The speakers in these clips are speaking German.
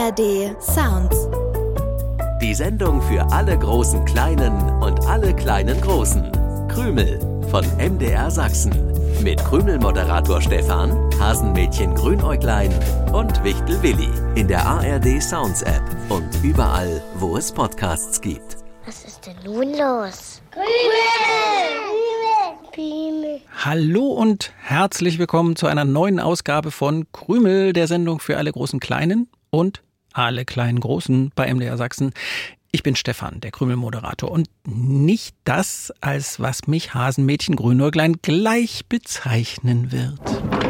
ARD Sounds. Die Sendung für alle großen Kleinen und alle kleinen Großen. Krümel von MDR Sachsen. Mit Krümel-Moderator Stefan, Hasenmädchen Grünäuglein und Wichtel Willi. In der ARD Sounds App und überall, wo es Podcasts gibt. Was ist denn nun los? Krümel! Hallo und herzlich willkommen zu einer neuen Ausgabe von Krümel, der Sendung für alle großen Kleinen und alle kleinen Großen bei MDR Sachsen. Ich bin Stefan, der Krümel-Moderator, und nicht das, als was mich Hasenmädchen Grünäuglein gleich bezeichnen wird.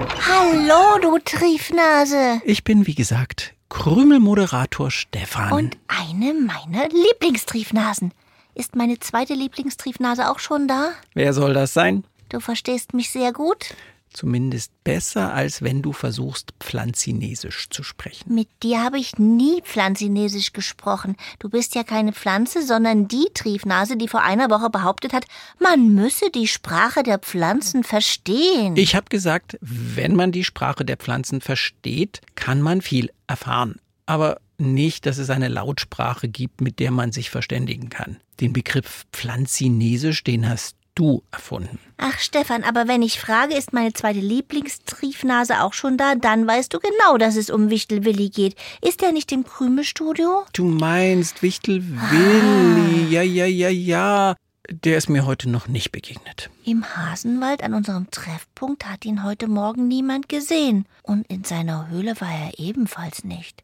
Hallo, du Triefnase! Ich bin, wie gesagt, Krümel-Moderator Stefan. Und eine meiner Lieblingstriefnasen. Ist meine zweite Lieblingstriefnase auch schon da? Wer soll das sein? Du verstehst mich sehr gut. Zumindest besser, als wenn du versuchst, Pflanzinesisch zu sprechen. Mit dir habe ich nie Pflanzinesisch gesprochen. Du bist ja keine Pflanze, sondern die Triefnase, die vor einer Woche behauptet hat, man müsse die Sprache der Pflanzen verstehen. Ich habe gesagt, wenn man die Sprache der Pflanzen versteht, kann man viel erfahren. Aber nicht, dass es eine Lautsprache gibt, mit der man sich verständigen kann. Den Begriff Pflanzinesisch, den hast du erfunden. Ach Stefan, aber wenn ich frage, ist meine zweite Lieblingstriefnase auch schon da, dann weißt du genau, dass es um Wichtel Willi geht. Ist er nicht im Krümelstudio? Du meinst Wichtel Willi, ja. Der ist mir heute noch nicht begegnet. Im Hasenwald an unserem Treffpunkt hat ihn heute Morgen niemand gesehen. Und in seiner Höhle war er ebenfalls nicht.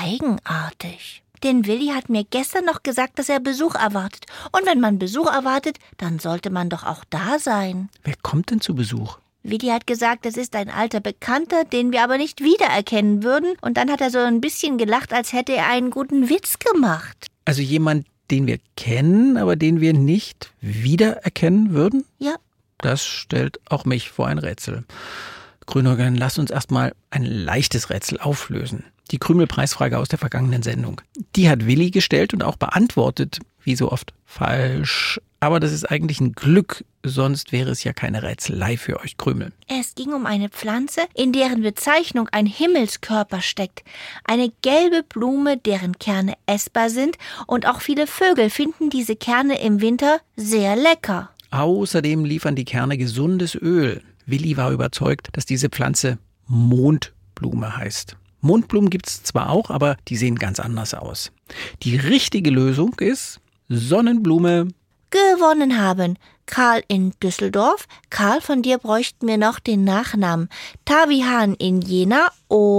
Eigenartig. Denn Willi hat mir gestern noch gesagt, dass er Besuch erwartet. Und wenn man Besuch erwartet, dann sollte man doch auch da sein. Wer kommt denn zu Besuch? Willi hat gesagt, es ist ein alter Bekannter, den wir aber nicht wiedererkennen würden. Und dann hat er so ein bisschen gelacht, als hätte er einen guten Witz gemacht. Also jemand, den wir kennen, aber den wir nicht wiedererkennen würden? Ja. Das stellt auch mich vor ein Rätsel. Grünäuglein, lass uns erstmal ein leichtes Rätsel auflösen. Die Krümel-Preisfrage aus der vergangenen Sendung. Die hat Willi gestellt und auch beantwortet, wie so oft, falsch. Aber das ist eigentlich ein Glück, sonst wäre es ja keine Rätselei für euch Krümel. Es ging um eine Pflanze, in deren Bezeichnung ein Himmelskörper steckt. Eine gelbe Blume, deren Kerne essbar sind, und auch viele Vögel finden diese Kerne im Winter sehr lecker. Außerdem liefern die Kerne gesundes Öl. Willi war überzeugt, dass diese Pflanze Mondblume heißt. Mondblumen gibt es zwar auch, aber die sehen ganz anders aus. Die richtige Lösung ist Sonnenblume. Gewonnen haben Karl in Düsseldorf. Karl, von dir bräuchten wir noch den Nachnamen. Tavi Hahn in Jena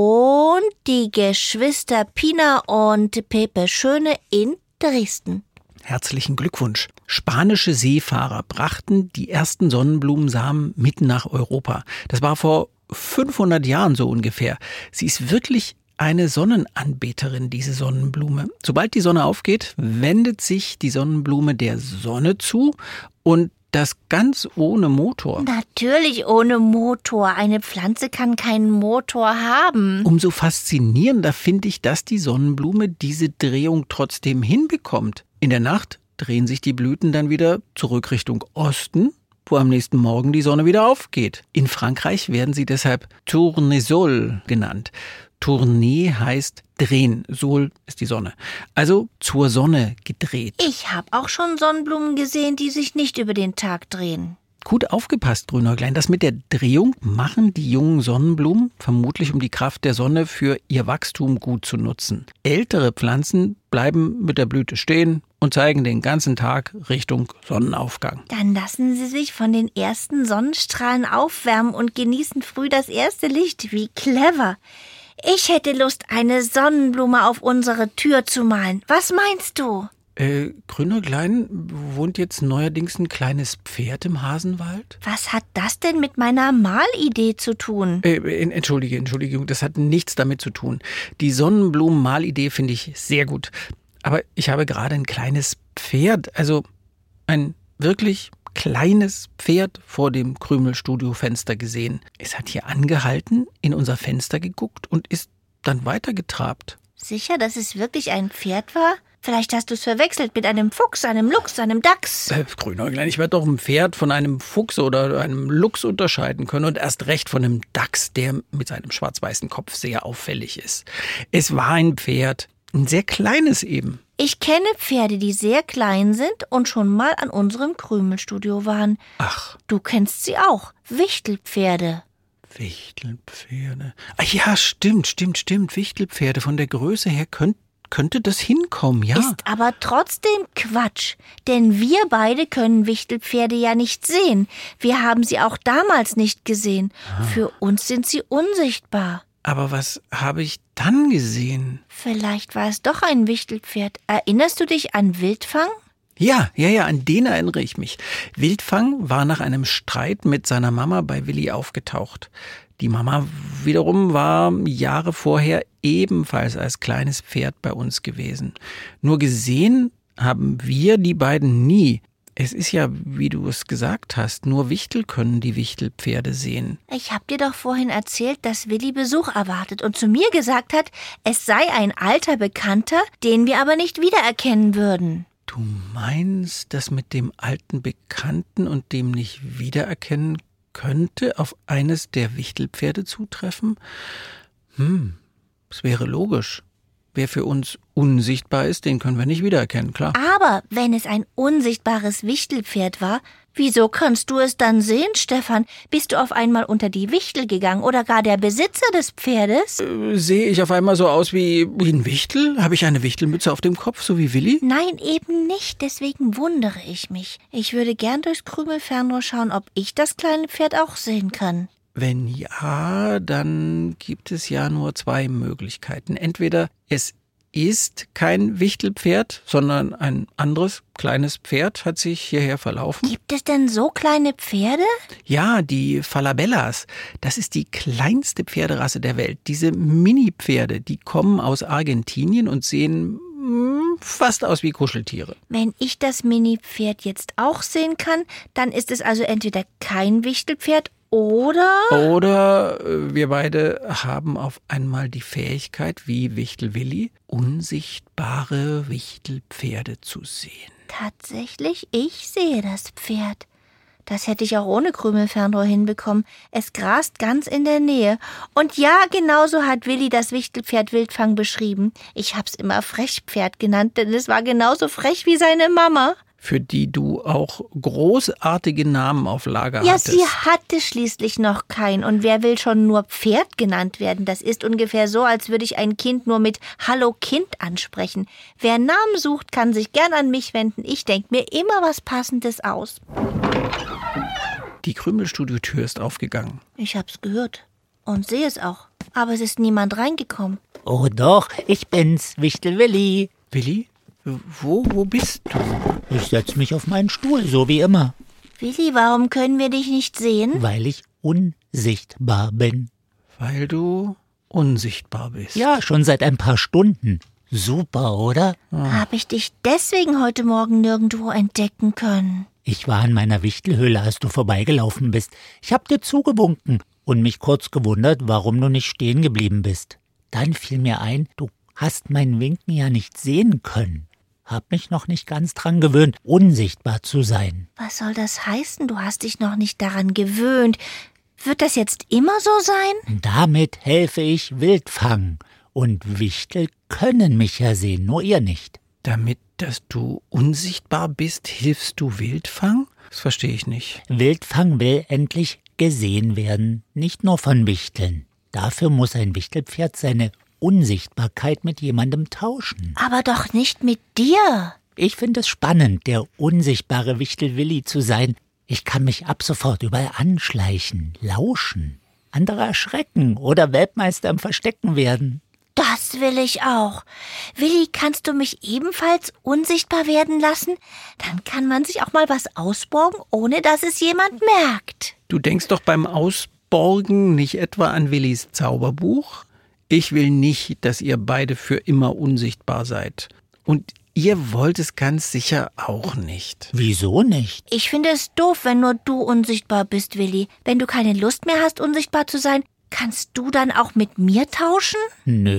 und die Geschwister Pina und Pepe Schöne in Dresden. Herzlichen Glückwunsch. Spanische Seefahrer brachten die ersten Sonnenblumensamen mit nach Europa. Das war vor 500 Jahren so ungefähr. Sie ist wirklich eine Sonnenanbeterin, diese Sonnenblume. Sobald die Sonne aufgeht, wendet sich die Sonnenblume der Sonne zu und das ganz ohne Motor. Natürlich ohne Motor. Eine Pflanze kann keinen Motor haben. Umso faszinierender finde ich, dass die Sonnenblume diese Drehung trotzdem hinbekommt. In der Nacht drehen sich die Blüten dann wieder zurück Richtung Osten, wo am nächsten Morgen die Sonne wieder aufgeht. In Frankreich werden sie deshalb Tournesol genannt. Tourner heißt drehen, Sol ist die Sonne. Also zur Sonne gedreht. Ich habe auch schon Sonnenblumen gesehen, die sich nicht über den Tag drehen. Gut aufgepasst, Grünäuglein. Das mit der Drehung machen die jungen Sonnenblumen, vermutlich um die Kraft der Sonne für ihr Wachstum gut zu nutzen. Ältere Pflanzen bleiben mit der Blüte stehen und zeigen den ganzen Tag Richtung Sonnenaufgang. Dann lassen sie sich von den ersten Sonnenstrahlen aufwärmen und genießen früh das erste Licht. Wie clever! Ich hätte Lust, eine Sonnenblume auf unsere Tür zu malen. Was meinst du? Grünäuglein, wohnt jetzt neuerdings ein kleines Pferd im Hasenwald? Was hat das denn mit meiner Malidee zu tun? Entschuldigung, das hat nichts damit zu tun. Die Sonnenblumen-Malidee finde ich sehr gut. Aber ich habe gerade ein kleines Pferd, also ein wirklich kleines Pferd vor dem Krümelstudio-Fenster gesehen. Es hat hier angehalten, in unser Fenster geguckt und ist dann weitergetrabt. Sicher, dass es wirklich ein Pferd war? Vielleicht hast du es verwechselt mit einem Fuchs, einem Luchs, einem Dachs. Grünäuglein, ich werde doch ein Pferd von einem Fuchs oder einem Luchs unterscheiden können und erst recht von einem Dachs, der mit seinem schwarz-weißen Kopf sehr auffällig ist. Es war ein Pferd, ein sehr kleines eben. Ich kenne Pferde, die sehr klein sind und schon mal an unserem Krümelstudio waren. Ach. Du kennst sie auch, Wichtelpferde. Wichtelpferde. Ach ja, stimmt. Wichtelpferde. Von der Größe her könnte das hinkommen, ja. Ist aber trotzdem Quatsch, denn wir beide können Wichtelpferde ja nicht sehen. Wir haben sie auch damals nicht gesehen. Für uns sind sie unsichtbar. Aber was habe ich dann gesehen? Vielleicht war es doch ein Wichtelpferd. Erinnerst du dich an Wildfang? Ja, an den erinnere ich mich. Wildfang war nach einem Streit mit seiner Mama bei Willi aufgetaucht. Die Mama wiederum war Jahre vorher ebenfalls als kleines Pferd bei uns gewesen. Nur gesehen haben wir die beiden nie. Es ist ja, wie du es gesagt hast, nur Wichtel können die Wichtelpferde sehen. Ich hab dir doch vorhin erzählt, dass Willi Besuch erwartet und zu mir gesagt hat, es sei ein alter Bekannter, den wir aber nicht wiedererkennen würden. Du meinst, dass mit dem alten Bekannten und dem nicht wiedererkennen könnte auf eines der Wichtelpferde zutreffen? Es wäre logisch. Wer für uns unsichtbar ist, den können wir nicht wiedererkennen, klar. Aber wenn es ein unsichtbares Wichtelpferd war, wieso kannst du es dann sehen, Stefan? Bist du auf einmal unter die Wichtel gegangen oder gar der Besitzer des Pferdes? Sehe ich auf einmal so aus wie ein Wichtel? Habe ich eine Wichtelmütze auf dem Kopf, so wie Willi? Nein, eben nicht. Deswegen wundere ich mich. Ich würde gern durchs Krümelfernrohr schauen, ob ich das kleine Pferd auch sehen kann. Wenn ja, dann gibt es ja nur zwei Möglichkeiten. Entweder es ist kein Wichtelpferd, sondern ein anderes kleines Pferd hat sich hierher verlaufen. Gibt es denn so kleine Pferde? Ja, die Falabellas. Das ist die kleinste Pferderasse der Welt. Diese Mini-Pferde, die kommen aus Argentinien und sehen fast aus wie Kuscheltiere. Wenn ich das Mini-Pferd jetzt auch sehen kann, dann ist es also entweder kein Wichtelpferd oder wir beide haben auf einmal die Fähigkeit, wie Wichtel-Willi, unsichtbare Wichtelpferde zu sehen. Tatsächlich, ich sehe das Pferd. Das hätte ich auch ohne Krümelfernrohr hinbekommen. Es grast ganz in der Nähe. Und ja, genauso hat Willi das Wichtelpferd Wildfang beschrieben. Ich hab's immer Frechpferd genannt, denn es war genauso frech wie seine Mama. Für die du auch großartige Namen auf Lager ja, hattest. Ja, sie hatte schließlich noch keinen. Und wer will schon nur Pferd genannt werden? Das ist ungefähr so, als würde ich ein Kind nur mit Hallo Kind ansprechen. Wer Namen sucht, kann sich gern an mich wenden. Ich denke mir immer was Passendes aus. Die Krümelstudio-Tür ist aufgegangen. Ich hab's gehört und sehe es auch. Aber es ist niemand reingekommen. Oh doch, ich bin's, Wichtel-Willi. Willi? Wo bist du? Ich setz mich auf meinen Stuhl, so wie immer. Willi, warum können wir dich nicht sehen? Weil ich unsichtbar bin. Weil du unsichtbar bist. Ja, schon seit ein paar Stunden. Super, oder? Hab ich dich deswegen heute Morgen nirgendwo entdecken können? Ich war in meiner Wichtelhöhle, als du vorbeigelaufen bist. Ich hab dir zugewunken und mich kurz gewundert, warum du nicht stehen geblieben bist. Dann fiel mir ein, du hast mein Winken ja nicht sehen können. Hab mich noch nicht ganz dran gewöhnt, unsichtbar zu sein. Was soll das heißen? Du hast dich noch nicht daran gewöhnt. Wird das jetzt immer so sein? Damit helfe ich Wildfang. Und Wichtel können mich ja sehen, nur ihr nicht. Damit, dass du unsichtbar bist, hilfst du Wildfang? Das verstehe ich nicht. Wildfang will endlich gesehen werden, nicht nur von Wichteln. Dafür muss ein Wichtelpferd seine Unsichtbarkeit mit jemandem tauschen. Aber doch nicht mit dir. Ich finde es spannend, der unsichtbare Wichtel-Willi zu sein. Ich kann mich ab sofort überall anschleichen, lauschen, andere erschrecken oder Weltmeister im Verstecken werden. Das will ich auch. Willi, kannst du mich ebenfalls unsichtbar werden lassen? Dann kann man sich auch mal was ausborgen, ohne dass es jemand merkt. Du denkst doch beim Ausborgen nicht etwa an Willis Zauberbuch? Ich will nicht, dass ihr beide für immer unsichtbar seid. Und ihr wollt es ganz sicher auch nicht. Wieso nicht? Ich finde es doof, wenn nur du unsichtbar bist, Willi. Wenn du keine Lust mehr hast, unsichtbar zu sein, kannst du dann auch mit mir tauschen? Nö,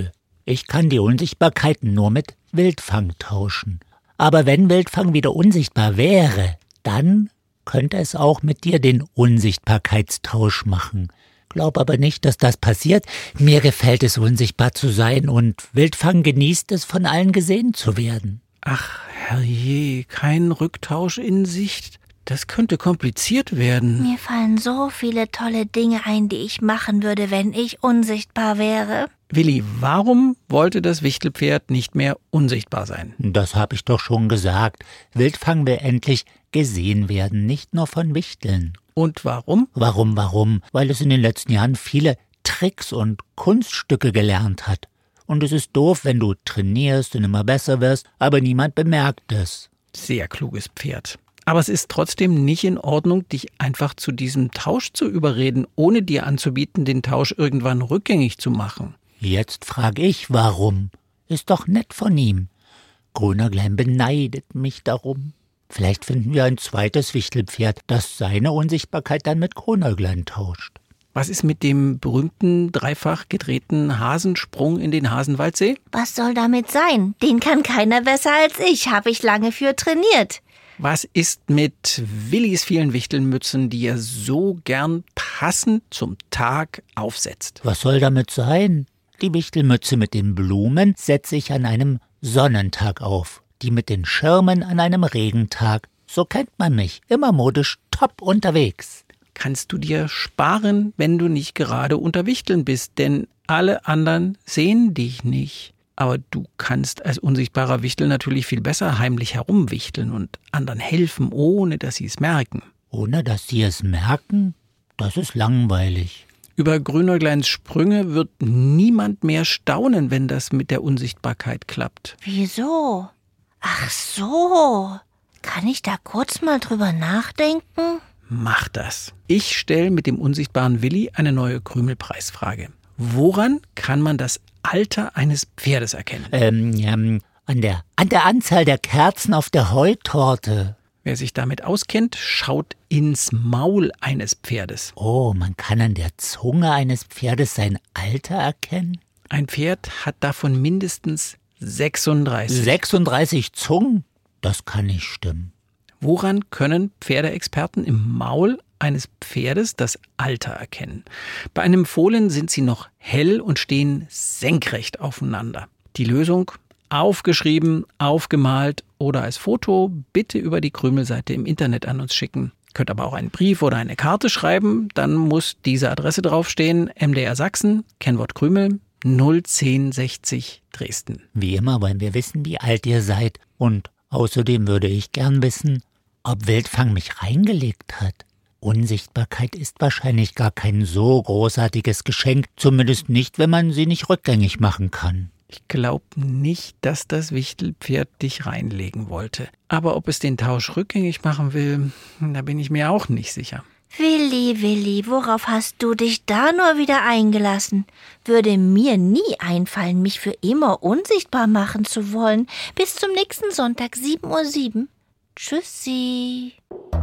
Ich kann die Unsichtbarkeit nur mit Wildfang tauschen. Aber wenn Wildfang wieder unsichtbar wäre, dann könnte es auch mit dir den Unsichtbarkeitstausch machen. Glaub aber nicht, dass das passiert. Mir gefällt es, unsichtbar zu sein, und Wildfang genießt es, von allen gesehen zu werden. Ach, herrje, kein Rücktausch in Sicht. Das könnte kompliziert werden. Mir fallen so viele tolle Dinge ein, die ich machen würde, wenn ich unsichtbar wäre. Willi, warum wollte das Wichtelpferd nicht mehr unsichtbar sein? Das habe ich doch schon gesagt. Wildfang will endlich gesehen werden, nicht nur von Wichteln. Und warum? Warum? Weil es in den letzten Jahren viele Tricks und Kunststücke gelernt hat. Und es ist doof, wenn du trainierst und immer besser wirst, aber niemand bemerkt es. Sehr kluges Pferd. Aber es ist trotzdem nicht in Ordnung, dich einfach zu diesem Tausch zu überreden, ohne dir anzubieten, den Tausch irgendwann rückgängig zu machen. Jetzt frage ich, warum? Ist doch nett von ihm. Grünerglein beneidet mich darum. Vielleicht finden wir ein zweites Wichtelpferd, das seine Unsichtbarkeit dann mit Grünerglein tauscht. Was ist mit dem berühmten dreifach gedrehten Hasensprung in den Hasenwaldsee? Was soll damit sein? Den kann keiner besser als ich, habe ich lange für trainiert. Was ist mit Willis vielen Wichtelmützen, die er so gern passend zum Tag aufsetzt? Was soll damit sein? Die Wichtelmütze mit den Blumen setze ich an einem Sonnentag auf. Die mit den Schirmen an einem Regentag. So kennt man mich, immer modisch top unterwegs. Kannst du dir sparen, wenn du nicht gerade unter Wichteln bist, denn alle anderen sehen dich nicht. Aber du kannst als unsichtbarer Wichtel natürlich viel besser heimlich herumwichteln und anderen helfen, ohne dass sie es merken. Ohne dass sie es merken? Das ist langweilig. Über Grünäugleins Sprünge wird niemand mehr staunen, wenn das mit der Unsichtbarkeit klappt. Wieso? Ach so. Kann ich da kurz mal drüber nachdenken? Mach das. Ich stelle mit dem unsichtbaren Willi eine neue Krümelpreisfrage. Woran kann man das Alter eines Pferdes erkennen? An der Anzahl der Kerzen auf der Heutorte. Wer sich damit auskennt, schaut ins Maul eines Pferdes. Oh, man kann an der Zunge eines Pferdes sein Alter erkennen? Ein Pferd hat davon mindestens 36. 36 Zungen? Das kann nicht stimmen. Woran können Pferdeexperten im Maul eines Pferdes das Alter erkennen? Bei einem Fohlen sind sie noch hell und stehen senkrecht aufeinander. Die Lösung: aufgeschrieben, aufgemalt oder als Foto bitte über die Krümelseite im Internet an uns schicken. Könnt aber auch einen Brief oder eine Karte schreiben, dann muss diese Adresse draufstehen: MDR Sachsen, Kennwort Krümel, 01060 Dresden. Wie immer wollen wir wissen, wie alt ihr seid. Und außerdem würde ich gern wissen, ob Wildfang mich reingelegt hat. Unsichtbarkeit ist wahrscheinlich gar kein so großartiges Geschenk, zumindest nicht, wenn man sie nicht rückgängig machen kann. Ich glaube nicht, dass das Wichtelpferd dich reinlegen wollte. Aber ob es den Tausch rückgängig machen will, da bin ich mir auch nicht sicher. Willi, worauf hast du dich da nur wieder eingelassen? Würde mir nie einfallen, mich für immer unsichtbar machen zu wollen. Bis zum nächsten Sonntag, 7:07 Uhr. Tschüssi.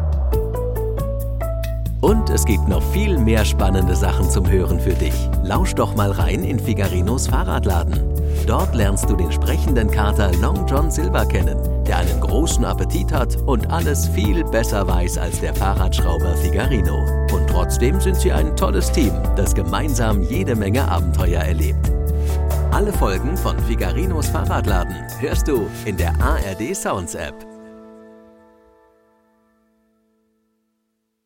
Und es gibt noch viel mehr spannende Sachen zum Hören für dich. Lausch doch mal rein in Figarinos Fahrradladen. Dort lernst du den sprechenden Kater Long John Silver kennen, der einen großen Appetit hat und alles viel besser weiß als der Fahrradschrauber Figarino. Und trotzdem sind sie ein tolles Team, das gemeinsam jede Menge Abenteuer erlebt. Alle Folgen von Figarinos Fahrradladen hörst du in der ARD Sounds App.